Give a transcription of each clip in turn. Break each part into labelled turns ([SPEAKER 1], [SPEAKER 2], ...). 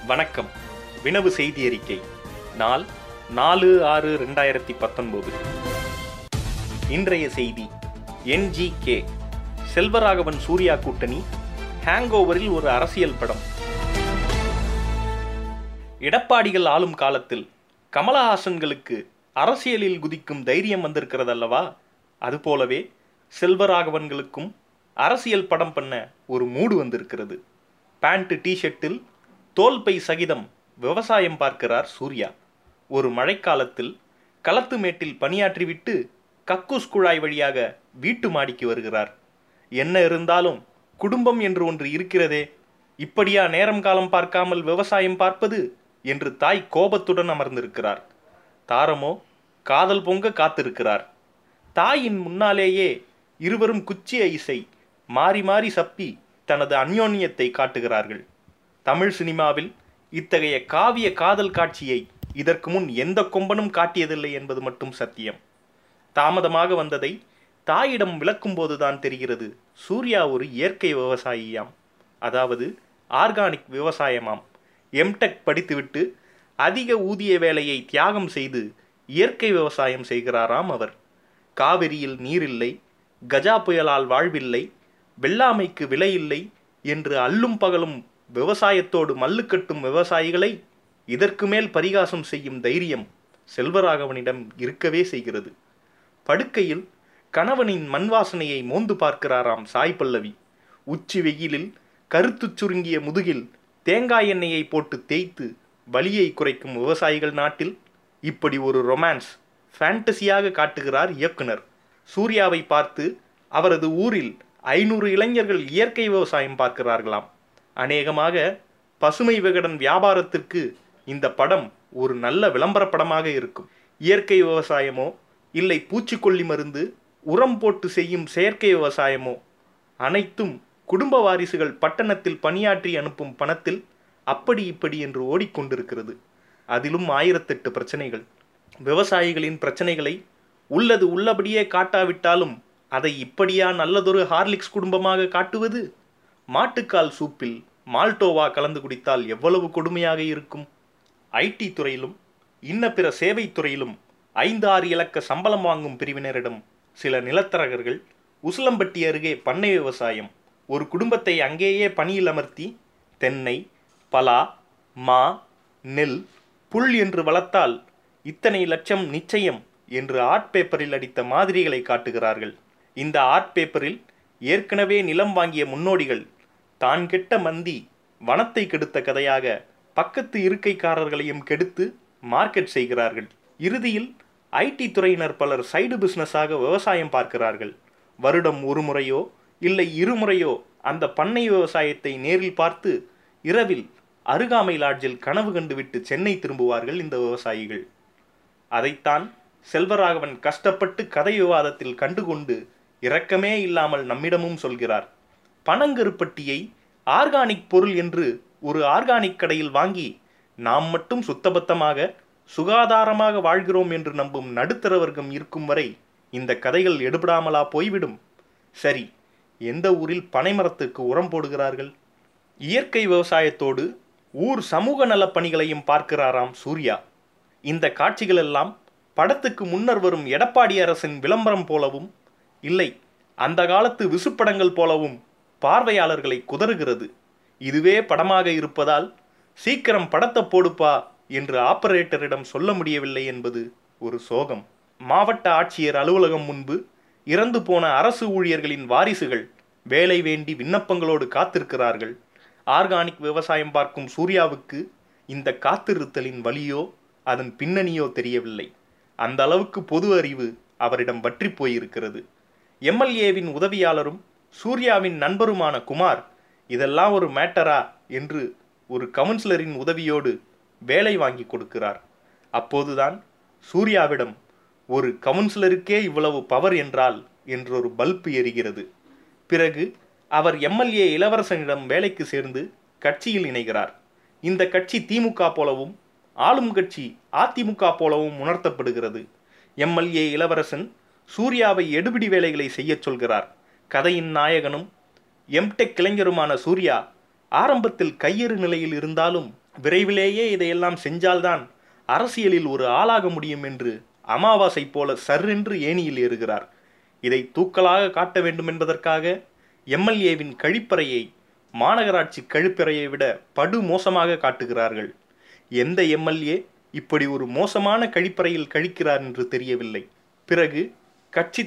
[SPEAKER 1] வணக்கம். வினவு செய்தி அறிக்கை. நாள் 4/6/2019. இன்றைய செய்தி. NGK செல்வராகவன் சூர்யா கூட்டணி ஹேங்கோவரில் ஒரு அரசியல் படம். எடப்பாடிகள் ஆளும் காலத்தில் கமலஹாசன்களுக்கு அரசியலில் குதிக்கும் தைரியம் வந்திருக்கிறதல்லவா? அதுபோலவே செல்வராகவன்களுக்கும் அரசியல் படம் பண்ண ஒரு மூடு வந்திருக்கிறது. பேண்ட் டிஷர்ட்டில் தோல்பை சகிதம் விவசாயம் பார்க்கிறார் சூர்யா. ஒரு மழைக்காலத்தில் களத்து மேட்டில் பணியாற்றிவிட்டு கக்கூஸ் குழாய் வழியாக வீட்டு மாடிக்கு வருகிறார். என்ன இருந்தாலும் குடும்பம் என்று ஒன்று இருக்கிறதே, இப்படியா நேரம் காலம் பார்க்காமல் விவசாயம் பார்ப்பது என்று தாய் கோபத்துடன் அமர்ந்திருக்கிறார். தாரமோ காதல் பொங்க காத்திருக்கிறார். தாயின் முன்னாலேயே இருவரும் குச்சி ஐசை மாறி மாறி சப்பி தனது அந்யோன்யத்தை காட்டுகிறார்கள். தமிழ் சினிமாவில் இத்தகைய காவிய காதல் காட்சியை இதற்கு முன் எந்த கொம்பனும் காட்டியதில்லை என்பது மட்டும் சத்தியம். தாமதமாக வந்ததை தாயிடம் விளக்கும்போதுதான் தெரிகிறது, சூர்யா ஒரு இயற்கை விவசாயியாம், அதாவது ஆர்கானிக் விவசாயமாம். எம்டெக் படித்துவிட்டு அதிக ஊதிய வேலையை தியாகம் செய்து இயற்கை விவசாயம் செய்கிறாராம் அவர். காவிரியில் நீரில்லை, கஜா புயலால் வாழ்வில்லை, வெள்ளாமைக்கு விலையில்லை என்று அல்லும் பகலும் விவசாயத்தோடு மல்லு கட்டும் விவசாயிகளை இதற்கு மேல் பரிகாசம் செய்யும் தைரியம் செல்வராகவனிடம் இருக்கவே செய்கிறது. படுக்கையில் கணவனின் மண் வாசனையை மோந்து பார்க்கிறாராம் சாய் பல்லவி. உச்சி வெயிலில் கருத்து சுருங்கிய முதுகில் தேங்காய் எண்ணெயை போட்டு தேய்த்து வலியை குறைக்கும் விவசாயிகள் நாட்டில் இப்படி ஒரு ரொமான்ஸ் ஃபேண்டசியாக காட்டுகிறார் இயக்குனர். சூர்யாவை பார்த்து அவரது ஊரில் 500 இளைஞர்கள் இயற்கை விவசாயம் பார்க்கிறார்களாம். அநேகமாக பசுமை விகடன் வியாபாரத்திற்கு இந்த படம் ஒரு நல்ல விளம்பர படமாக இருக்கும். இயற்கை விவசாயமோ இல்லை பூச்சிக்கொல்லி மருந்து உரம் போட்டு செய்யும் செயற்கை விவசாயமோ அனைத்தும் குடும்ப வாரிசுகள் பட்டணத்தில் பணியாற்றி அனுப்பும் பணத்தில் அப்படி இப்படி என்று ஓடிக்கொண்டிருக்கிறது. அதிலும் 1008 பிரச்சனைகள். விவசாயிகளின் பிரச்சனைகளை உள்ளது உள்ளபடியே காட்டாவிட்டாலும் அதை இப்படியா நல்லதொரு ஹார்லிக்ஸ் குடும்பமாக காட்டுவது? மாட்டுக்கால் சூப்பில் மால்டோவா கலந்து குடித்தால் எவ்வளவு கொடுமையாக இருக்கும்? ஐடி துறையிலும் இன்ன பிற சேவை துறையிலும் 5-6 இலக்க சம்பளம் வாங்கும் பிரிவினரிடம் சில நிலத்தரகர்கள் உசிலம்பட்டி அருகே பண்ணை விவசாயம், ஒரு குடும்பத்தை அங்கேயே பணியில் அமர்த்தி தென்னை, பலா, மா, நெல், புல் என்று வளர்த்தால் இத்தனை லட்சம் நிச்சயம் என்று ஆர்ட் பேப்பரில் அடித்த மாதிரிகளை காட்டுகிறார்கள். இந்த ஆர்ட் பேப்பரில் ஏற்கனவே நிலம் வாங்கிய முன்னோடிகள் தான் கெட்ட மந்தி வனத்தை கெடுத்த கதையாக பக்கத்து இருக்கைக்காரர்களையும் கெடுத்து மார்க்கெட் செய்கிறார்கள். இறுதியில் ஐடி துறையினர் பலர் சைடு பிஸ்னஸாக விவசாயம் பார்க்கிறார்கள். வருடம் ஒரு முறையோ இல்லை 2 முறையோ அந்த பண்ணை விவசாயத்தை நேரில் பார்த்து இரவில் அருகாமை லாட்ஜில் கனவு கண்டுவிட்டு சென்னை திரும்புவார்கள் இந்த விவசாயிகள். அதைத்தான் செல்வராகவன் கஷ்டப்பட்டு கதை விவாதத்தில் கண்டுகொண்டு இரக்கமே இல்லாமல் நம்மிடமும் சொல்கிறார். பனங்கருப்பட்டியை ஆர்கானிக் பொருள் என்று ஒரு ஆர்கானிக் கடையில் வாங்கி நாம் மட்டும் சுத்தபத்தமாக சுகாதாரமாக வாழ்கிறோம் என்று நம்பும் நடுத்தர வர்க்கம் இருக்கும் வரை இந்த கதைகள் எடுபடாமலா போய்விடும்? சரி, எந்த ஊரில் பனைமரத்துக்கு உரம் போடுகிறார்கள்? இயற்கை விவசாயத்தோடு ஊர் சமூக நலப் பணிகளையும் பார்க்கிறாராம் சூர்யா. இந்த காட்சிகளெல்லாம் படத்துக்கு முன்னர் வரும் எடப்பாடி அரசின் விளம்பரம் போலவும் இல்லை அந்த காலத்து விசுப்படங்கள் போலவும் பார்வையாளர்களை குதறுகிறது. இதுவே படமாக இருப்பதால் சீக்கிரம் படத்தை போடுப்பா என்று ஆபரேட்டரிடம் சொல்ல முடியவில்லை என்பது ஒரு சோகம். மாவட்ட ஆட்சியர் அலுவலகம் முன்பு இறந்து போன அரசு ஊழியர்களின் வாரிசுகள் வேலை வேண்டி விண்ணப்பங்களோடு காத்திருக்கிறார்கள். ஆர்கானிக் விவசாயம் பார்க்கும் சூர்யாவுக்கு இந்த காத்திருத்தலின் வலியோ அதன் பின்னணியோ தெரியவில்லை. அந்த அளவுக்கு பொது அறிவு அவரிடம் வற்றி போயிருக்கிறது. எம்எல்ஏவின் உதவியாளரும் சூர்யாவின் நண்பருமான குமார் இதெல்லாம் ஒரு மேட்டரா என்று ஒரு கவுன்சிலரின் உதவியோடு வேலை வாங்கி கொடுக்கிறார். அப்போதுதான் சூர்யாவிடம் ஒரு கவுன்சிலருக்கே இவ்வளவு பவர் என்றால் என்றொரு பல்பு எரிகிறது. பிறகு அவர் எம்எல்ஏ இளவரசனிடம் வேலைக்கு சேர்ந்து கட்சியில் இணைகிறார். இந்த கட்சி திமுக போலவும் ஆளும் கட்சி அதிமுக போலவும் உணர்த்தப்படுகிறது. எம்எல்ஏ இளவரசன் சூர்யாவை எடுபிடி வேலைகளை செய்ய சொல்கிறார். கதையின் நாயகனும் எம்டெக் இளைஞருமான சூர்யா ஆரம்பத்தில் கையறு நிலையில் இருந்தாலும் விரைவிலேயே இதையெல்லாம் செஞ்சால்தான் அரசியலில் ஒரு ஆளாக முடியும் என்று அமாவாசை போல சர்ரென்று ஏணியில் ஏறுகிறார். இதை தூக்கலாக காட்ட வேண்டும் என்பதற்காக எம்எல்ஏவின் கழிப்பறையை மாநகராட்சி கழிப்பறையை விட படு மோசமாக காட்டுகிறார்கள். எந்த எம்எல்ஏ இப்படி ஒரு மோசமான கழிப்பறையில் கழிக்கிறார் என்று தெரியவில்லை. பிறகு கட்சி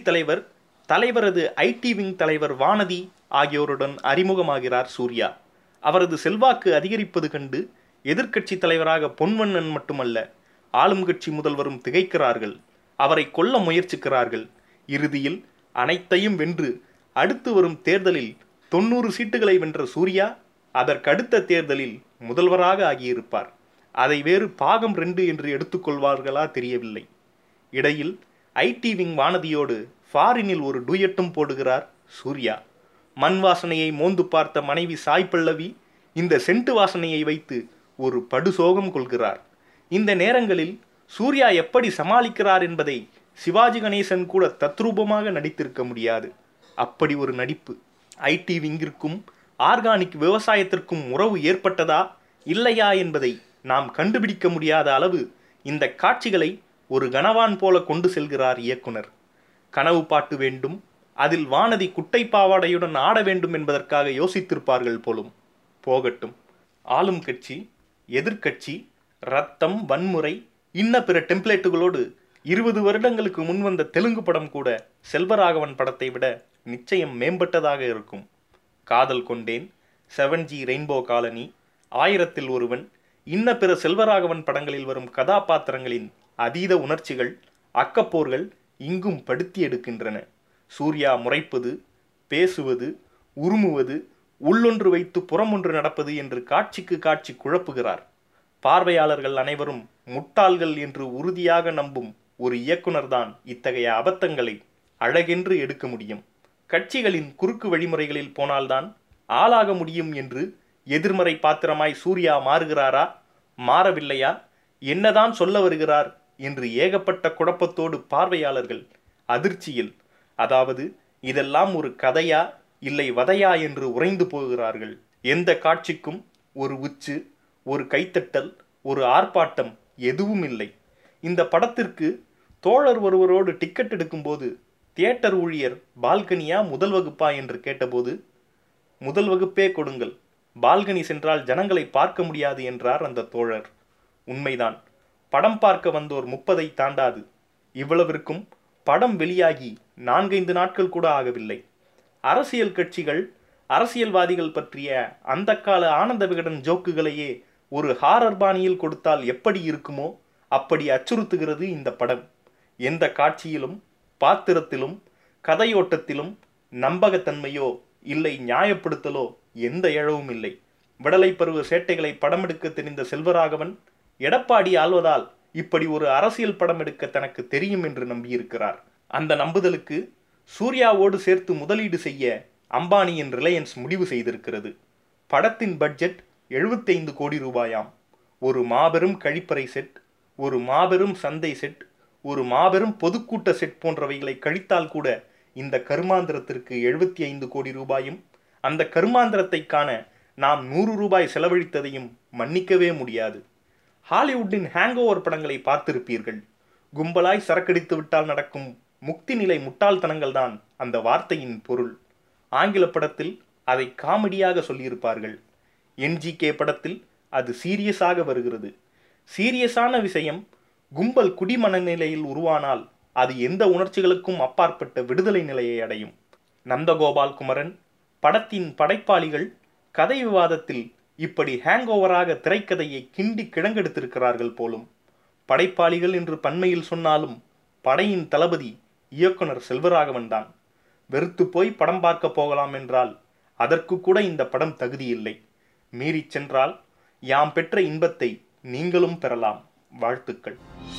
[SPEAKER 1] தலைவரது ஐடி விங் தலைவர் வானதி ஆகியோருடன் அறிமுகமாகிறார் சூர்யா. அவரது செல்வாக்கு அதிகரிப்பது கண்டு எதிர்க்கட்சி தலைவராக பொன்வண்ணன் மட்டுமல்ல, ஆளும் கட்சி முதல்வரும் திகைக்கிறார்கள். அவரை கொல்ல முயற்சிக்கிறார்கள். இறுதியில் அனைத்தையும் வென்று அடுத்து வரும் தேர்தலில் 90 சீட்டுகளை வென்ற சூர்யா அதற்கடுத்த தேர்தலில் முதல்வராக ஆகியிருப்பார். அதை வேறு பாகம் 2 என்று எடுத்துக்கொள்வார்களா தெரியவில்லை. இடையில் ஐடி விங் வானதியோடு ஃபாரினில் ஒரு டூயட்டும் போடுகிறார் சூர்யா. மண் வாசனையை மோந்து பார்த்த மனைவி சாய் பல்லவி இந்த சென்ட்டு வாசனையை வைத்து ஒரு படுசோகம் கொள்கிறார். இந்த நேரங்களில் சூர்யா எப்படி சமாளிக்கிறார் என்பதை சிவாஜி கணேசன் கூட தத்ரூபமாக நடித்திருக்க முடியாது. அப்படி ஒரு நடிப்பு. ஐடி விங்கிற்கும் ஆர்கானிக் விவசாயத்திற்கும் உறவு ஏற்பட்டதா இல்லையா என்பதை நாம் கண்டுபிடிக்க முடியாத அளவு இந்த காட்சிகளை ஒரு கனவான் போல கொண்டு செல்கிறார் இயக்குனர். கனவு பாட்டு வேண்டும், அதில் வானதி குட்டை பாவாடையுடன் ஆட வேண்டும் என்பதற்காக யோசித்திருப்பார்கள் போலும். போகட்டும். ஆளும் கட்சி, எதிர்க்கட்சி, ரத்தம், வன்முறை, இன்ன பிற டெம்ப்ளேட்டுகளோடு 20 வருடங்களுக்கு முன் வந்த தெலுங்கு படம் கூட செல்வராகவன் படத்தை விட நிச்சயம் மேம்பட்டதாக இருக்கும். காதல் கொண்டேன், 7G ரெயின்போ காலனி, 1000ல் ஒருவன், இன்ன பிற செல்வராகவன் படங்களில் வரும் கதாபாத்திரங்களின் அதீத உணர்ச்சிகள், அக்கப்போர்கள் இங்கும் படுத்தி எடுக்கின்றன. சூர்யா முறைப்பது, பேசுவது, உருமுவது, உள்ளொன்று வைத்து புறமொன்று நடப்பது என்று காட்சிக்கு காட்சி குழப்புகிறார். பார்வையாளர்கள் அனைவரும் முட்டாள்கள் என்று உறுதியாக நம்பும் ஒரு இயக்குனர்தான் இத்தகைய அபத்தங்களை அழகென்று எடுக்க முடியும். கட்சிகளின் குறுக்கு வழிமுறைகளில் போனால்தான் ஆளாக முடியும் என்று எதிர்மறை பாத்திரமாய் சூர்யா மாறுகிறாரா, மாறவில்லையா, என்னதான் சொல்ல வருகிறார் என்று ஏகப்பட்ட குழப்பத்தோடு பார்வையாளர்கள் அதிர்ச்சியில், அதாவது இதெல்லாம் ஒரு கதையா இல்லை வதையா என்று உறைந்து போகிறார்கள். எந்த காட்சிக்கும் ஒரு உச்சு, ஒரு கைத்தட்டல், ஒரு ஆர்ப்பாட்டம் எதுவும் இல்லை. இந்த படத்திற்கு தோழர் ஒருவரோடு டிக்கெட் எடுக்கும்போது தியேட்டர் ஊழியர் பால்கனியா முதல் வகுப்பா என்று கேட்டபோது, முதல் வகுப்பே கொடுங்கள், பால்கனி சென்றால் ஜனங்களை பார்க்க முடியாது என்றார் அந்த தோழர். உண்மைதான். படம் பார்க்க வந்தோர் 30ஐ தாண்டாது. இவ்வளவிற்கும் படம் வெளியாகி 4-5 நாட்கள் கூட ஆகவில்லை. அரசியல் கட்சிகள், அரசியல்வாதிகள் பற்றிய அந்த கால ஆனந்த விகடன் ஜோக்குகளையே ஒரு ஹாரர் பாணியில் கொடுத்தால் எப்படி இருக்குமோ அப்படி அச்சுறுத்துகிறது இந்த படம். எந்த காட்சியிலும், பாத்திரத்திலும், கதையோட்டத்திலும் நம்பகத்தன்மையோ இல்லை நியாயப்படுத்தலோ எந்த இழவும் இல்லை. விடலை பருவ சேட்டைகளை படமெடுக்க தெரிந்த செல்வராகவன் எடப்பாடி ஆள்வதால் இப்படி ஒரு அரசியல் படம் எடுக்க தனக்கு தெரியும் என்று நம்பியிருக்கிறார். அந்த நம்புதலுக்கு சூர்யாவோடு சேர்த்து முதலீடு செய்ய அம்பானியின் ரிலையன்ஸ் முடிவு செய்திருக்கிறது. படத்தின் பட்ஜெட் 75 கோடி ரூபாயாம். ஒரு மாபெரும் கழிப்பறை செட், ஒரு மாபெரும் சந்தை செட், ஒரு மாபெரும் பொதுக்கூட்ட செட் போன்றவைகளை கழித்தால் கூட இந்த கருமாந்திரத்திற்கு 75 கோடி ரூபாயும், அந்த கருமாந்திரத்தை காண நாம் 100 ரூபாய் செலவழித்ததையும் மன்னிக்கவே முடியாது. ஹாலிவுட்டின் ஹேங்கோவர் படங்களை பார்த்திருப்பீர்கள். கும்பலாய் சரக்கடித்து விட்டால் நடக்கும் முக்தி நிலை முட்டாள்தனங்கள் தான் அந்த வார்த்தையின் பொருள். ஆங்கில படத்தில் அதை காமெடியாக சொல்லியிருப்பார்கள். NGK படத்தில் அது சீரியஸாக வருகிறது. சீரியஸான விஷயம் கும்பல் குடிமனநிலையில் உருவானால் அது எந்த உணர்ச்சிகளுக்கும் அப்பாற்பட்ட விடுதலை நிலையை அடையும். நந்தகோபால் குமரன் படத்தின் படைப்பாளிகள் கதை விவாதத்தில் இப்படி ஹேங்கோவராக திரைக்கதையை கிண்டி கிழங்கெடுத்திருக்கிறார்கள் போலும். படைப்பாளிகள் என்று பன்மையில் சொன்னாலும் படையின் தளபதி இயக்குனர் செல்வராகவன் தான். வெறுத்து போய் படம் பார்க்க போகலாம் என்றால் அதற்கு கூட இந்த படம் தகுதியில்லை. மீறி சென்றால் யாம் பெற்ற இன்பத்தை நீங்களும் பெறலாம். வாழ்த்துக்கள்.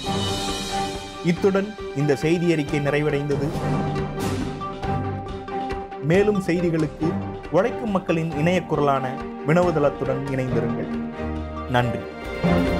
[SPEAKER 1] இத்துடன் இந்த செய்தி அறிக்கை நிறைவடைந்தது. மேலும் செய்திகளுக்கு உழைக்கும் மக்களின் இணைய குரலான வினவுதளத்துடன் இணைந்திருங்கள். நன்றி.